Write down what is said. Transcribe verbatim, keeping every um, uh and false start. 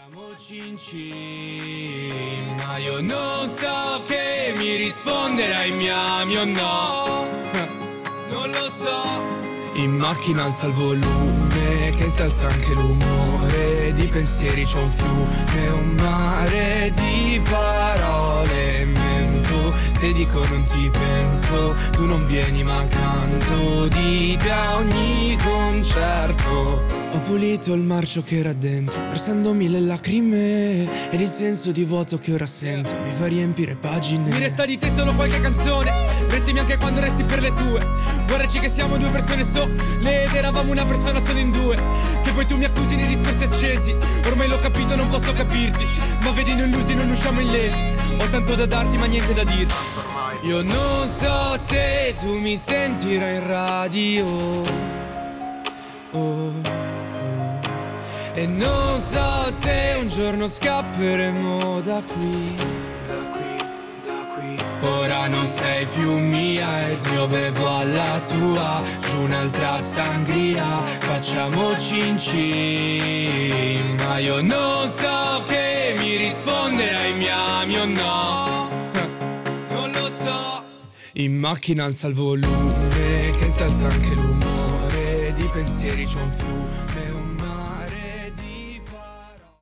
Facciamo cincin, ma io non so che mi risponderai, mi ami o no. Non lo so. In macchina alza il volume, che si alza anche l'umore. Di pensieri c'è un fiume, un mare di parole. Mento, se dico non ti penso, tu non vieni ma canto di te a ogni concerto. Ho pulito il marcio che era dentro, versando mille lacrime, ed il senso di vuoto che ora sento mi fa riempire pagine. Mi resta di te solo qualche canzone, restimi anche quando resti per le tue. Guardaci che siamo due persone sole, ed eravamo una persona solo in due. Che poi tu mi accusi nei discorsi accesi, ormai l'ho capito, non posso capirti, ma vedi noi illusi non usciamo illesi. Ho tanto da darti ma niente da dirti. Io non so se tu mi sentirai in radio, oh. E non so se un giorno scapperemo da qui, da qui, da qui. Ora non sei più mia ed io bevo alla tua, giù un'altra sangria, facciamo cincin. Ma io non so che mi risponderai, mi ami o no. Non lo so. In macchina alza il volume, che si alza anche l'umore. Di pensieri c'è un fiume.